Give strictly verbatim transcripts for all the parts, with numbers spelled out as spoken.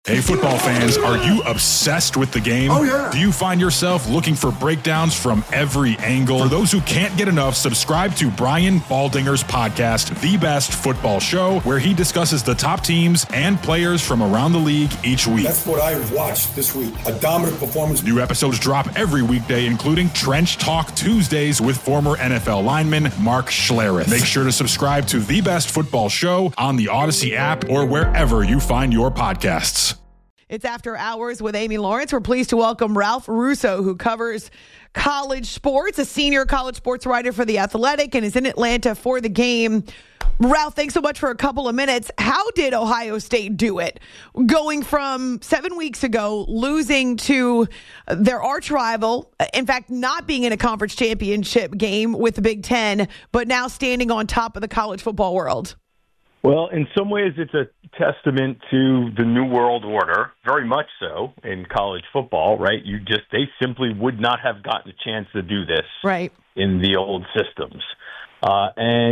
Hey, football fans, are you obsessed with the game? Oh, yeah. Do you find yourself looking for breakdowns from every angle? For those who can't get enough, subscribe to Brian Baldinger's podcast, The Best Football Show, where he discusses the top teams and players from around the league each week. That's what I watched this week. A dominant performance. New episodes drop every weekday, including Trench Talk Tuesdays with former N F L lineman Mark Schlereth. Make sure to subscribe to The Best Football Show on the Odyssey app or wherever you find your podcasts. It's After Hours with Amy Lawrence. We're pleased to welcome Ralph Russo, who covers college sports, a senior college sports writer for The Athletic, and is in Atlanta for the game. Ralph, thanks so much for a couple of minutes. How did Ohio State do it? Going from seven weeks ago, losing to their arch rival, in fact, not being in a conference championship game with the Big Ten, but now standing on top of the college football world. Well, in some ways, it's a testament to the New World Order, very much so in college football, right? You just, they simply would not have gotten a chance to do this right. in the old systems. Uh,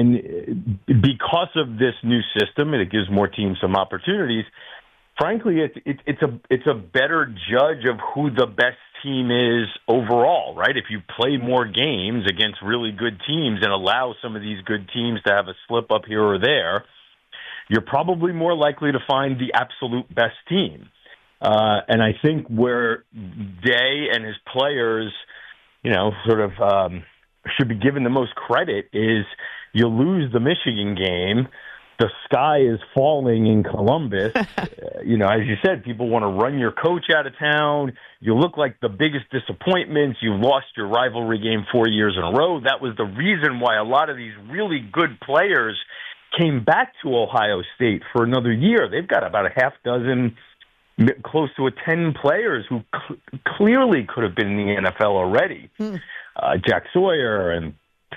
and because of this new system, and it gives more teams some opportunities, frankly, it, it, it's a it's a better judge of who the best team is overall, right? If you play more games against really good teams and allow some of these good teams to have a slip up here or there, you're probably more likely to find the absolute best team. Uh, and I think where Day and his players, you know, sort of um, should be given the most credit is you lose the Michigan game, the sky is falling in Columbus. uh, you know, as you said, people want to run your coach out of town. You look like the biggest disappointments. You lost your rivalry game four years in a row. That was the reason why a lot of these really good players came back to Ohio State for another year. They've got about a half dozen, close to a ten players who cl- clearly could have been in the N F L already. Hmm. Uh, Jack Sawyer and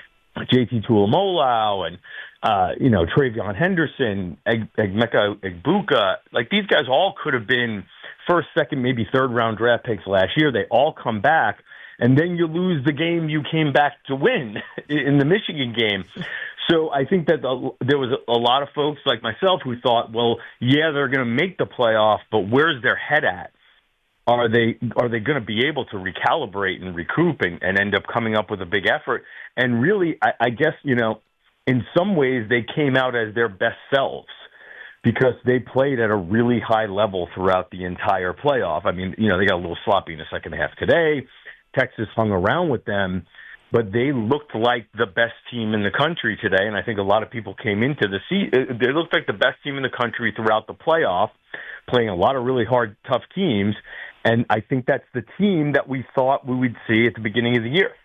J T Tuimoloau and, uh, you know, Travion Henderson, Eg- Egmeka Egbuka. Like, these guys all could have been first, second, maybe third-round draft picks last year. They all come back, and then you lose the game you came back to win in the Michigan game. So I think that the, there was a, a lot of folks like myself who thought, well, yeah, they're going to make the playoff, but where's their head at? Are they are they going to be able to recalibrate and recoup and, and end up coming up with a big effort? And really, I, I guess, you know, in some ways they came out as their best selves because they played at a really high level throughout the entire playoff. I mean, you know, they got a little sloppy in the second half today. Texas hung around with them. But they looked like the best team in the country today, and I think a lot of people came into the season. They looked like the best team in the country throughout the playoff, playing a lot of really hard, tough teams, and I think that's the team that we thought we would see at the beginning of the year.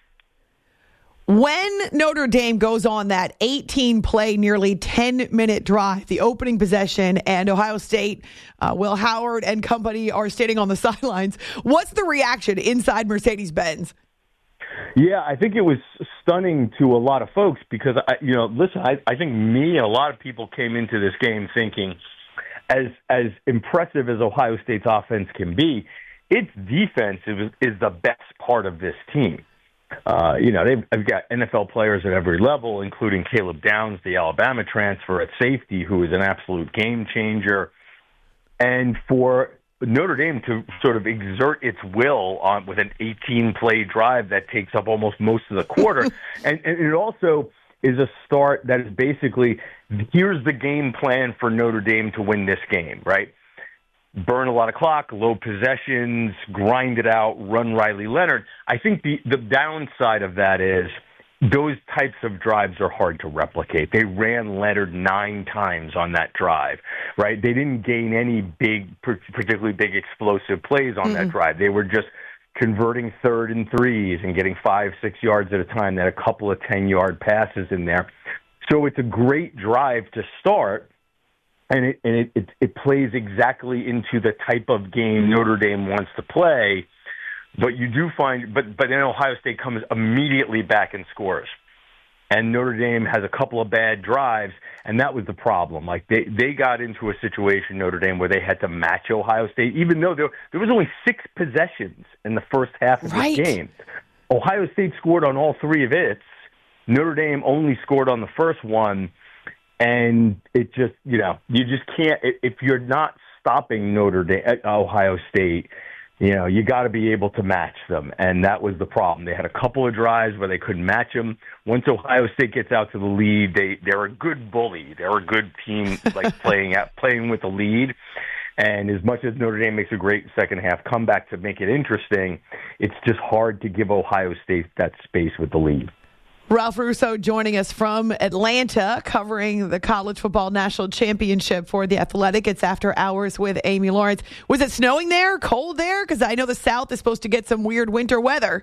When Notre Dame goes on that eighteen-play, nearly ten-minute drive, the opening possession, and Ohio State, uh, Will Howard and company are standing on the sidelines, what's the reaction inside Mercedes-Benz? Yeah, I think it was stunning to a lot of folks because, I, you know, listen, I, I think me and a lot of people came into this game thinking, as as impressive as Ohio State's offense can be, its defense is, is the best part of this team. Uh, you know, they've, they've got N F L players at every level, including Caleb Downs, the Alabama transfer at safety, who is an absolute game changer. And for Notre Dame to sort of exert its will on with an eighteen-play drive that takes up almost most of the quarter. and, and it also is a start that is basically, here's the game plan for Notre Dame to win this game, right? Burn a lot of clock, low possessions, grind it out, run Riley Leonard. I think the, the downside of that is those types of drives are hard to replicate. They ran Leonard nine times on that drive, right? They didn't gain any big, particularly big explosive plays on mm-hmm. that drive. They were just converting third and threes and getting five, six yards at a time. They had a couple of ten-yard passes in there. So it's a great drive to start, and it and it, it, it plays exactly into the type of game Notre Dame wants to play. But you do find, but but then Ohio State comes immediately back and scores, and Notre Dame has a couple of bad drives, and that was the problem. Like they, they got into a situation, Notre Dame, where they had to match Ohio State, even though there there was only six possessions in the first half of right. the game. Ohio State scored on all three of its. Notre Dame only scored on the first one, and it just, you know, you just can't if you're not stopping Notre Dame, Ohio State, you know, you got to be able to match them. And that was the problem. They had a couple of drives where they couldn't match them. Once Ohio State gets out to the lead, they, they're a good bully. They're a good team, like playing at, playing with the lead. And as much as Notre Dame makes a great second half comeback to make it interesting, it's just hard to give Ohio State that space with the lead. Ralph Russo joining us from Atlanta, covering the college football national championship for The Athletic. It's After Hours with Amy Lawrence. Was it snowing there, cold there? Because I know the South is supposed to get some weird winter weather.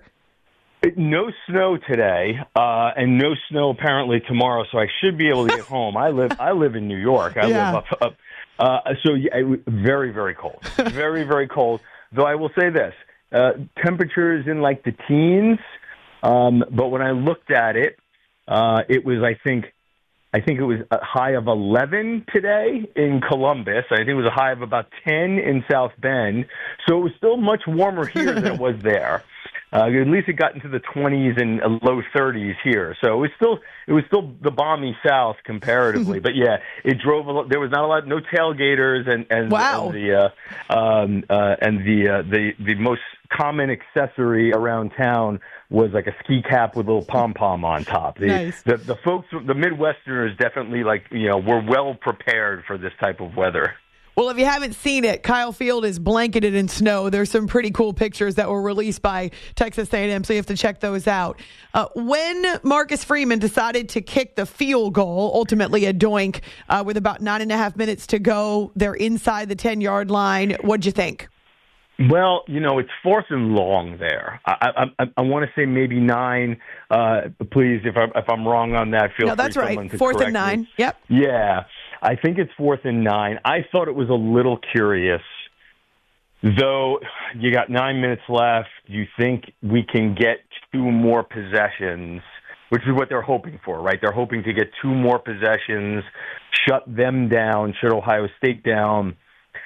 No snow today, uh, and no snow apparently tomorrow, so I should be able to get home. I live I live in New York. I yeah. live up, up uh, so yeah, very, very cold. Very, very cold. Though I will say this, uh, temperatures in like the teens. Um, but when I looked at it, uh, it was, I think, I think it was a high of eleven today in Columbus. I think it was a high of about ten in South Bend. So it was still much warmer here than it was there. Uh, at least it got into the twenties and low thirties here. So it was still it was still the balmy South comparatively. But yeah, it drove a lot. There was not a lot, no tailgaters, and and, wow. and the uh, um, uh, and the uh, the the most common accessory around town was like a ski cap with a little pom-pom on top. The, nice. the the folks, the Midwesterners definitely, like, you know, were well prepared for this type of weather. Well, if you haven't seen it, Kyle Field is blanketed in snow. There's some pretty cool pictures that were released by Texas A and M, so you have to check those out. Uh, when Marcus Freeman decided to kick the field goal, ultimately a doink, uh, with about nine and a half minutes to go, they're inside the ten-yard line. What'd you think? Well, you know, it's fourth and long there. I I, I want to say maybe nine. Uh, please, if, I, if I'm wrong on that, feel no, free that's someone right. to Fourth correct and nine. me. Yep. Yeah, I think it's fourth and nine. I thought it was a little curious, though. You got nine minutes left. You think we can get two more possessions, which is what they're hoping for, right? They're hoping to get two more possessions, shut them down, shut Ohio State down.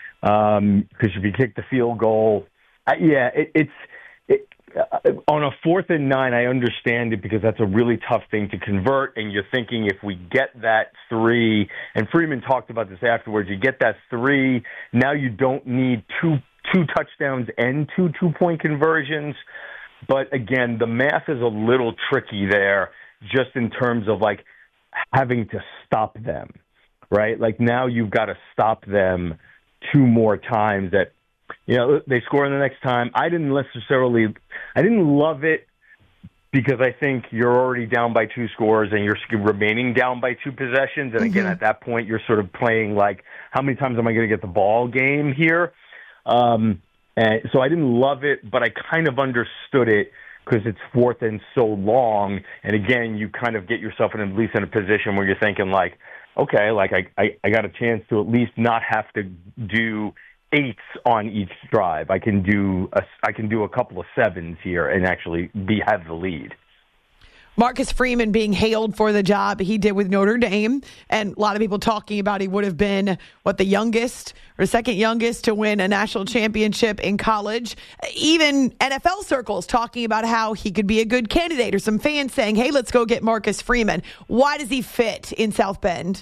Um, because if you kick the field goal, uh, yeah, it, it's it, uh, on a fourth and nine. I understand it because that's a really tough thing to convert. And you're thinking if we get that three, and Freeman talked about this afterwards. You get that three. Now you don't need two two touchdowns and two two point conversions. But again, the math is a little tricky there, just in terms of like having to stop them, right? Like now you've got to stop them two more times that, you know, they score in the next time. I didn't necessarily, I didn't love it because I think you're already down by two scores and you're remaining down by two possessions. And again, mm-hmm. at that point, you're sort of playing like, how many times am I going to get the ball game here? Um, and so I didn't love it, but I kind of understood it because it's fourth and so long. And again, you kind of get yourself in at least in a position where you're thinking like, okay, like I, I, I got a chance to at least not have to do eights on each drive. I can do a, I can do a couple of sevens here and actually be have the lead. Marcus Freeman being hailed for the job he did with Notre Dame, and a lot of people talking about he would have been, what, the youngest or second youngest to win a national championship in college. Even N F L circles talking about how he could be a good candidate, or some fans saying, hey, let's go get Marcus Freeman. Why does he fit in South Bend?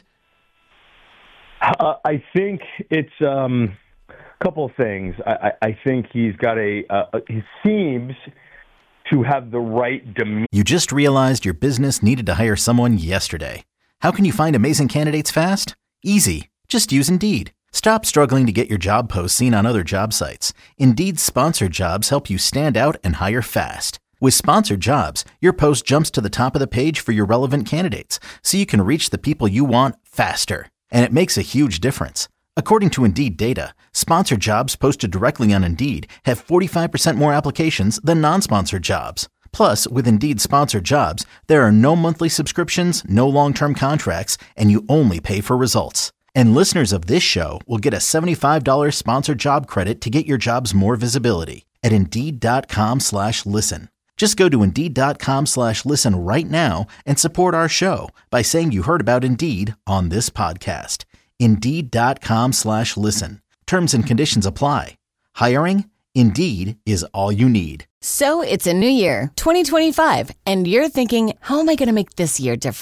Uh, I think it's um, a couple of things. I, I, I think he's got a, uh, he seems to have the right demeanor. You just realized your business needed to hire someone yesterday. How can you find amazing candidates fast? Easy. Just use Indeed. Stop struggling to get your job posts seen on other job sites. Indeed's sponsored jobs help you stand out and hire fast. With sponsored jobs, your post jumps to the top of the page for your relevant candidates, so you can reach the people you want faster. And it makes a huge difference. According to Indeed data, sponsored jobs posted directly on Indeed have forty-five percent more applications than non-sponsored jobs. Plus, with Indeed sponsored jobs, there are no monthly subscriptions, no long-term contracts, and you only pay for results. And listeners of this show will get a seventy-five dollars sponsored job credit to get your jobs more visibility at Indeed.com slash listen. Just go to Indeed.com slash listen right now and support our show by saying you heard about Indeed on this podcast. Indeed.com slash listen. Terms and conditions apply. Hiring? Indeed is all you need. So it's a new year, twenty twenty-five, and you're thinking, how am I going to make this year different?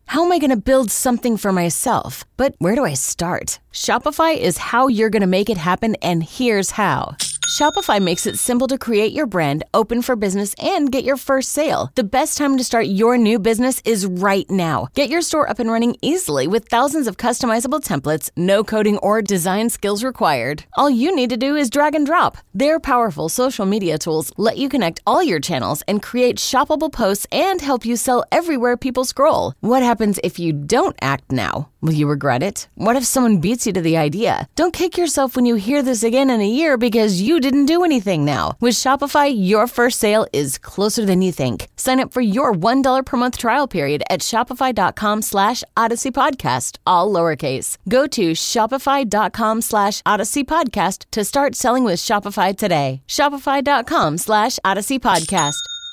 How am I going to build something for myself? But where do I start? Shopify is how you're going to make it happen, and here's how. Shopify makes it simple to create your brand, open for business, and get your first sale. The best time to start your new business is right now. Get your store up and running easily with thousands of customizable templates, no coding or design skills required. All you need to do is drag and drop. Their powerful social media tools let you connect all your channels and create shoppable posts and help you sell everywhere people scroll. What happens if you don't act now? Will you regret it? What if someone beats you to the idea? Don't kick yourself when you hear this again in a year because you didn't do anything now. With Shopify, your first sale is closer than you think. Sign up for your one dollar per month trial period at shopify.com slash Odyssey Podcast, all lowercase. Go to shopify.com slash Odyssey Podcast to start selling with Shopify today. Shopify.com slash Odyssey Podcast.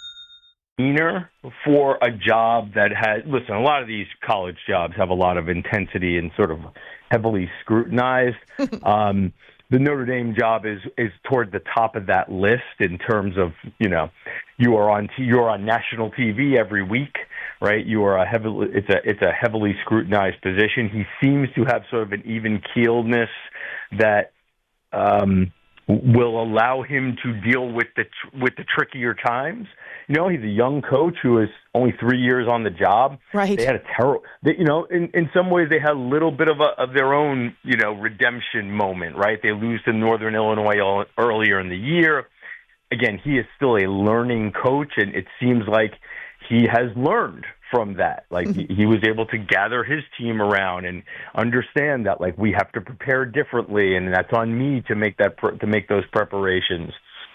For a job that has, listen, a lot of these college jobs have a lot of intensity and sort of heavily scrutinized. um, the Notre Dame job is is toward the top of that list in terms of, you know, you are on t- you're on national T V every week, right? You are a heavily it's a it's a heavily scrutinized position. He seems to have sort of an even keeledness that um, will allow him to deal with the tr- with the trickier times. You know, he's a young coach who is only three years on the job. Right. They had a terrible, you know, in, in some ways they had a little bit of a, of their own, you know, redemption moment, right? They lose to Northern Illinois earlier in the year. Again, he is still a learning coach, and it seems like he has learned from that. Like he, he was able to gather his team around and understand that, like, we have to prepare differently, and that's on me to make that to make those preparations.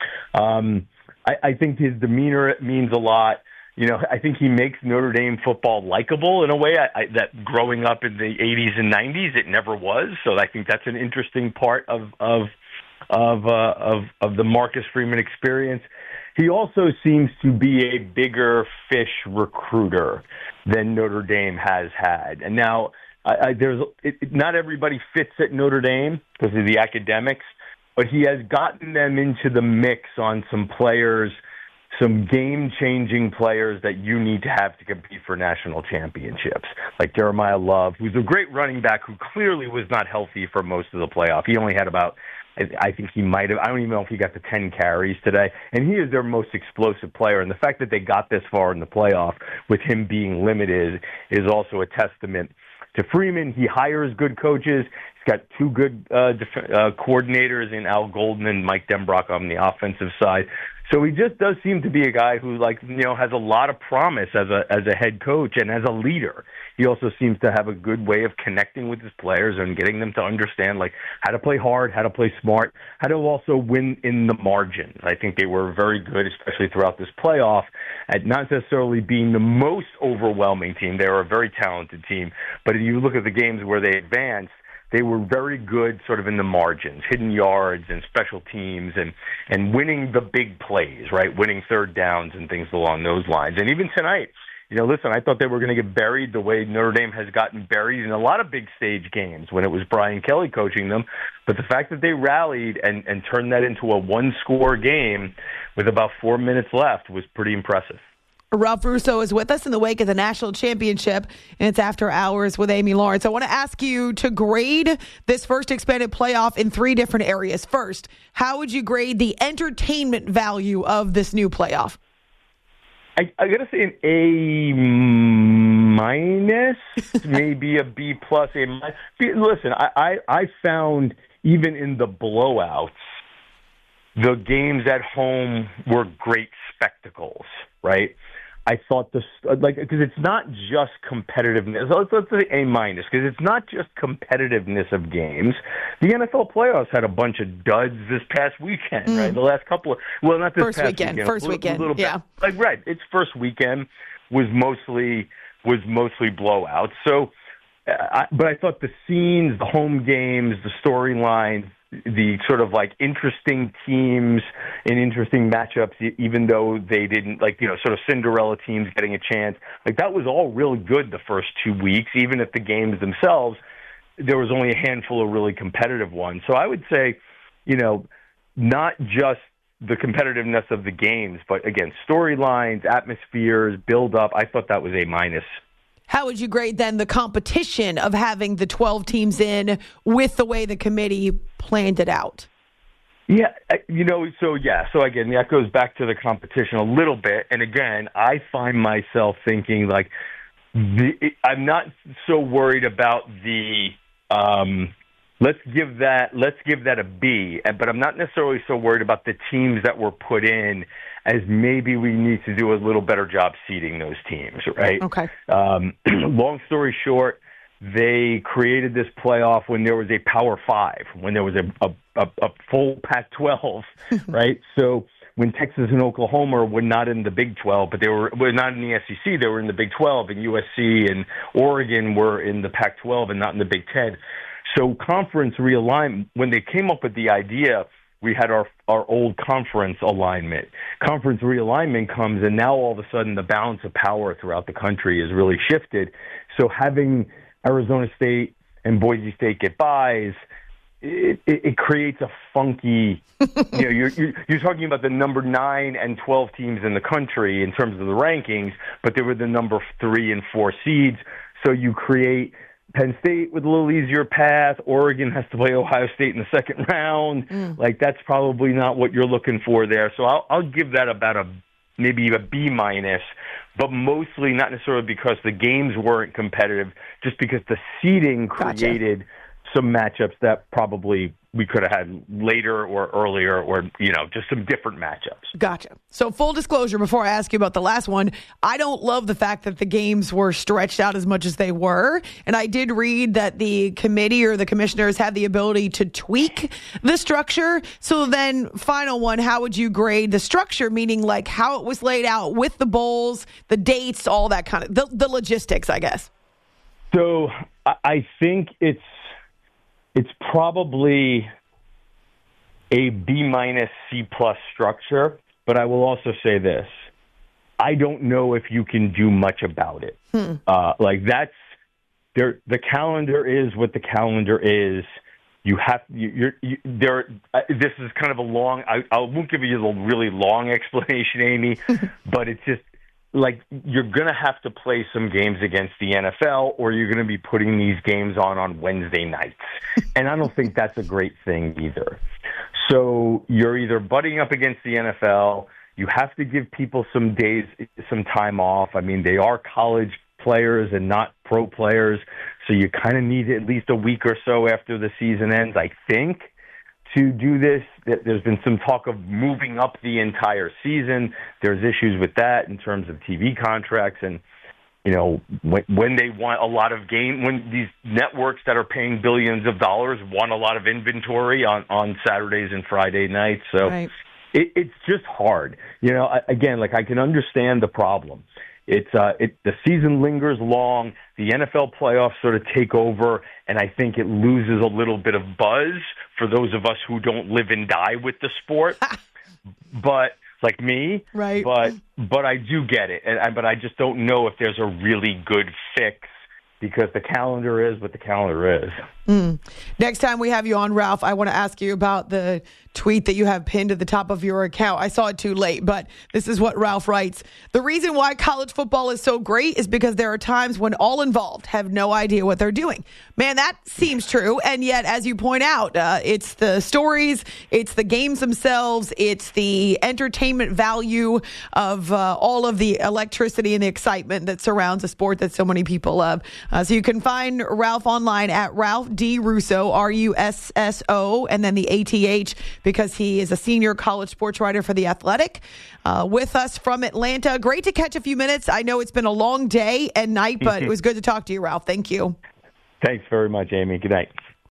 Um, I, I think his demeanor means a lot. You know, I think he makes Notre Dame football likable in a way I, I, that growing up in the eighties and nineties it never was. So I think that's an interesting part of of of uh, of, of the Marcus Freeman experience. He also seems to be a bigger fish recruiter than Notre Dame has had. And now I, I, there's it, not everybody fits at Notre Dame because of the academics. But he has gotten them into the mix on some players, some game-changing players that you need to have to compete for national championships, like Jeremiah Love, who's a great running back who clearly was not healthy for most of the playoff. He only had about, I think he might have, I don't even know if he got to ten carries today, and he is their most explosive player. And the fact that they got this far in the playoff with him being limited is also a testament to Freeman. He hires good coaches. He's got two good uh, def- uh, coordinators in Al Golden and Mike Denbrock on the offensive side. So he just does seem to be a guy who, like, you know, has a lot of promise as a as a head coach and as a leader. He also seems to have a good way of connecting with his players and getting them to understand, like, how to play hard, how to play smart, how to also win in the margins. I think they were very good, especially throughout this playoff, at not necessarily being the most overwhelming team. They were a very talented team. But if you look at the games where they advanced, they were very good sort of in the margins, hidden yards and special teams and, and winning the big plays, right? Winning third downs and things along those lines. And even tonight, you know, listen, I thought they were going to get buried the way Notre Dame has gotten buried in a lot of big stage games when it was Brian Kelly coaching them. But the fact that they rallied and, and turned that into a one-score game with about four minutes left was pretty impressive. Ralph Russo is with us in the wake of the national championship, and it's After Hours with Amy Lawrence. I want to ask you to grade this first expanded playoff in three different areas. First, how would you grade the entertainment value of this new playoff? I, I got to say an A minus, maybe a B plus. A minus. Listen, I, I, I found even in the blowouts, the games at home were great spectacles, right? I thought this, like, because it's not just competitiveness. Let's, let's say A minus, because it's not just competitiveness of games. The N F L playoffs had a bunch of duds this past weekend, mm. right? The last couple of, well, not this first past weekend, weekend. First a little, weekend, a little yeah. Bit, like, right, its first weekend was mostly was mostly blowouts. So, uh, I, but I thought the scenes, the home games, the storylines, the sort of like interesting teams and interesting matchups, even though they didn't, like, you know, sort of Cinderella teams getting a chance. Like, that was all really good the first two weeks, even if the games themselves, there was only a handful of really competitive ones. So I would say, you know, not just the competitiveness of the games, but again, storylines, atmospheres, build up. I thought that was A minus. How would you grade then the competition of having the twelve teams in with the way the committee planned it out? Yeah, you know, so yeah, so again, that goes back to the competition a little bit. And again, I find myself thinking like, the, I'm not so worried about the, um, let's give that, let's give that a B, but I'm not necessarily so worried about the teams that were put in as maybe we need to do a little better job seeding those teams, right? Okay. Um, long story short, they created this playoff when there was a Power Five, when there was a, a, a full Pac twelve, right? So when Texas and Oklahoma were not in the Big twelve, but they were, were not in the S E C, they were in the Big twelve, and U S C and Oregon were in the Pac twelve and not in the Big ten. So conference realignment, when they came up with the idea, we had our our old conference alignment. Conference realignment comes, and now all of a sudden the balance of power throughout the country is really shifted. So having Arizona State and Boise State get buys, it, it, it creates a funky, you know, you're, you're, you're talking about the number nine and twelve teams in the country in terms of the rankings, but they were the number three and four seeds. So you create Penn State with a little easier path. Oregon has to play Ohio State in the second round. Mm. Like, that's probably not what you're looking for there. So I'll, I'll give that about a maybe a B minus, but mostly not necessarily because the games weren't competitive, just because the seeding created gotcha. some matchups that probably we could have had later or earlier, or, you know, just some different matchups. Gotcha. So full disclosure, before I ask you about the last one, I don't love the fact that the games were stretched out as much as they were. And I did read that the committee or the commissioners had the ability to tweak the structure. So then final one, how would you grade the structure, meaning like how it was laid out with the bowls, the dates, all that kind of, the, the logistics, I guess? So I think it's, It's probably a B minus C plus structure, but I will also say this. I don't know if you can do much about it. Hmm. Uh, like that's there. The calendar is what the calendar is. You have you, you're you, there. Uh, this is kind of a long. I, I won't give you a really long explanation, Amy, but it's just like you're going to have to play some games against the N F L, or you're going to be putting these games on on Wednesday nights. And I don't think that's a great thing either. So you're either butting up against the N F L, you have to give people some days, some time off. I mean, they are college players and not pro players, so you kind of need at least a week or so after the season ends, I think, to do this. There's been some talk of moving up the entire season. There's issues with that in terms of T V contracts, and you know when, when they want a lot of game, when these networks that are paying billions of dollars want a lot of inventory on, on Saturdays and Friday nights. So right. it, it's just hard. You know, I, again, like I can understand the problem. It's uh, it, the season lingers long. The N F L playoffs sort of take over, and I think it loses a little bit of buzz for those of us who don't live and die with the sport. But like me, right? But but I do get it, and I, but I just don't know if there's a really good fix because the calendar is what the calendar is. Mm. Next time we have you on, Ralph, I want to ask you about the tweet that you have pinned at the top of your account. I saw it too late, but this is what Ralph writes. The reason why college football is so great is because there are times when all involved have no idea what they're doing. Man, that seems true. And yet, as you point out, uh, it's the stories, it's the games themselves, it's the entertainment value of uh, all of the electricity and the excitement that surrounds a sport that so many people love. Uh, so you can find Ralph online at Ralph D. Russo, R U S S O, and then the A T H, because he is a senior college sports writer for The Athletic. Uh, with us from Atlanta. Great to catch a few minutes. I know it's been a long day and night, but it was good to talk to you, Ralph. Thank you. Thanks very much, Amy. Good night.